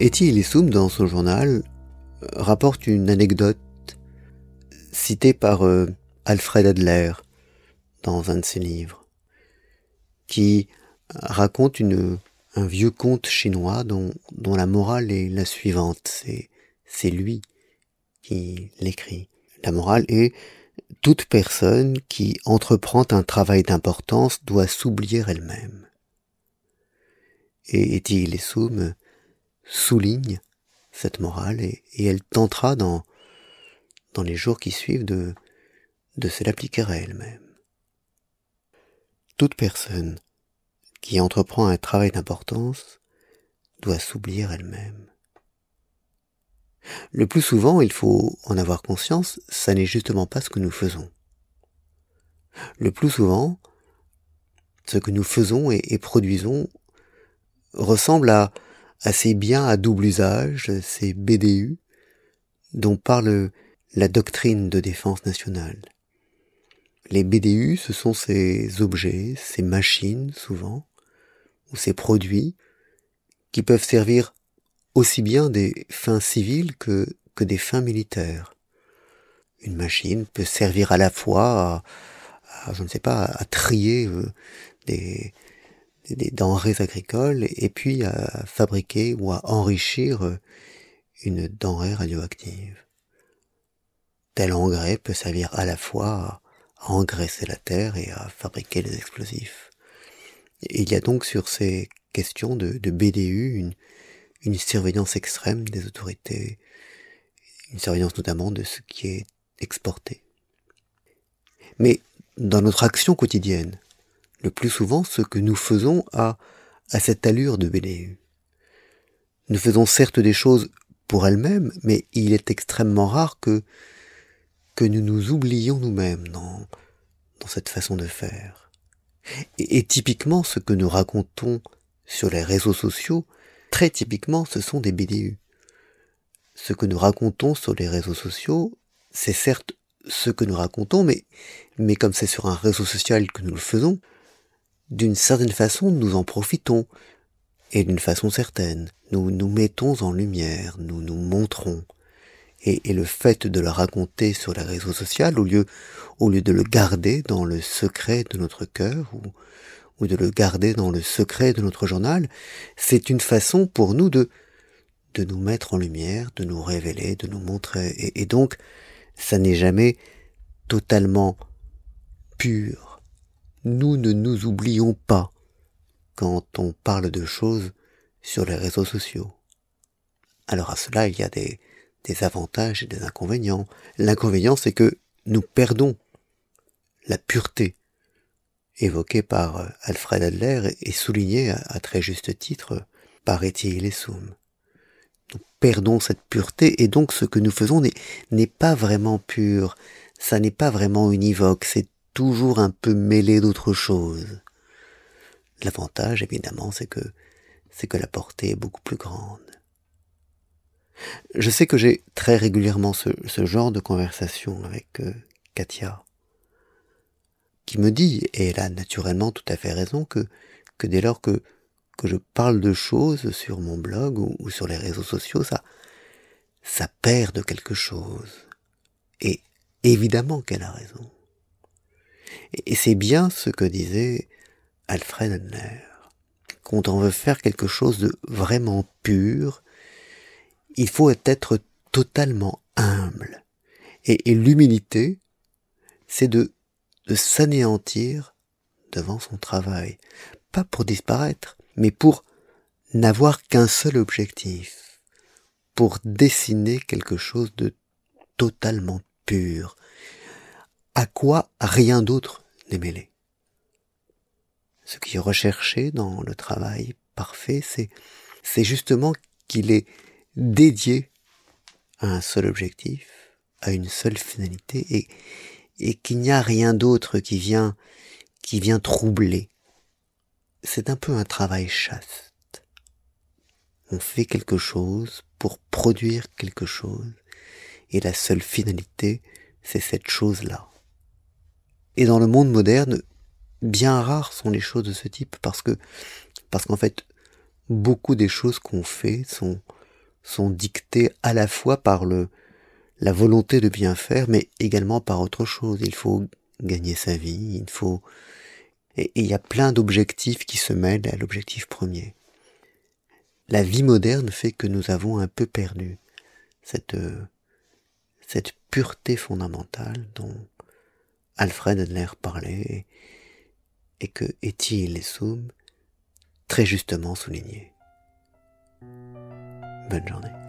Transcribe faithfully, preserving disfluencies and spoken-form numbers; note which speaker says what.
Speaker 1: Etty Hillesum, dans son journal, rapporte une anecdote citée par euh, Alfred Adler dans un de ses livres, qui raconte une, un vieux conte chinois dont, dont la morale est la suivante. C'est, c'est lui qui l'écrit. La morale est: toute personne qui entreprend un travail d'importance doit s'oublier elle-même. Et Etty Hillesum souligne cette morale et, et elle tentera dans, dans les jours qui suivent de, de se l'appliquer à elle-même. Toute personne qui entreprend un travail d'importance doit s'oublier elle-même. Le plus souvent, il faut en avoir conscience, ça n'est justement pas ce que nous faisons. Le plus souvent, ce que nous faisons et, et produisons ressemble à, à ces biens à double usage, ces B D U, dont parle la doctrine de défense nationale. Les B D U, ce sont ces objets, ces machines souvent, ou ces produits, qui peuvent servir aussi bien des fins civiles que, que des fins militaires. Une machine peut servir à la fois à, à je ne sais pas, à trier euh, des, des, des denrées agricoles et puis à fabriquer ou à enrichir euh, une denrée radioactive. Tel engrais peut servir à la fois à, à engraisser la terre et à fabriquer des explosifs. Et il y a donc sur ces questions de, de B D U une une surveillance extrême des autorités, une surveillance notamment de ce qui est exporté. Mais dans notre action quotidienne, le plus souvent, ce que nous faisons a, a cette allure de B D U. Nous faisons certes des choses pour elles-mêmes, mais il est extrêmement rare que, que nous nous oublions nous-mêmes dans, dans cette façon de faire. Et, et typiquement, ce que nous racontons sur les réseaux sociaux, très typiquement, ce sont des B D U. Ce que nous racontons sur les réseaux sociaux, c'est certes ce que nous racontons, mais, mais comme c'est sur un réseau social que nous le faisons, d'une certaine façon, nous en profitons. Et d'une façon certaine, nous nous mettons en lumière, nous nous montrons. Et, et le fait de le raconter sur les réseaux sociaux, au lieu, au lieu de le garder dans le secret de notre cœur, ou ou de le garder dans le secret de notre journal, c'est une façon pour nous de, de nous mettre en lumière, de nous révéler, de nous montrer. Et, et donc, ça n'est jamais totalement pur. Nous ne nous oublions pas quand on parle de choses sur les réseaux sociaux. Alors à cela, il y a des, des avantages et des inconvénients. L'inconvénient, c'est que nous perdons la pureté évoqué par Alfred Adler et souligné à, à très juste titre par Etty Hillesum. Nous perdons cette pureté et donc ce que nous faisons n'est, n'est pas vraiment pur, ça n'est pas vraiment univoque, c'est toujours un peu mêlé d'autre chose. L'avantage évidemment c'est que, c'est que la portée est beaucoup plus grande. Je sais que j'ai très régulièrement ce, ce genre de conversation avec euh, Katia, qui me dit, et elle a naturellement tout à fait raison, que, que dès lors que, que je parle de choses sur mon blog ou, ou sur les réseaux sociaux, ça, ça perd de quelque chose. Et évidemment qu'elle a raison. Et, et c'est bien ce que disait Alfred Adler. Quand on veut faire quelque chose de vraiment pur, il faut être totalement humble. Et, et l'humilité, c'est de de s'anéantir devant son travail, pas pour disparaître, mais pour n'avoir qu'un seul objectif, pour dessiner quelque chose de totalement pur, à quoi rien d'autre n'est mêlé. Ce qui est recherché dans le travail parfait, c'est, c'est justement qu'il est dédié à un seul objectif, à une seule finalité, et et qu'il n'y a rien d'autre qui vient, qui vient troubler. C'est un peu un travail chaste. On fait quelque chose pour produire quelque chose, et la seule finalité, c'est cette chose-là. Et dans le monde moderne, bien rares sont les choses de ce type, parce que, parce qu'en fait, beaucoup des choses qu'on fait sont, sont dictés à la fois par le, la volonté de bien faire, mais également par autre chose. Il faut gagner sa vie, il faut... Et il y a plein d'objectifs qui se mêlent à l'objectif premier. La vie moderne fait que nous avons un peu perdu cette, cette pureté fondamentale dont Alfred Adler parlait et que Etty Hillesum très justement soulignait. Bonne journée.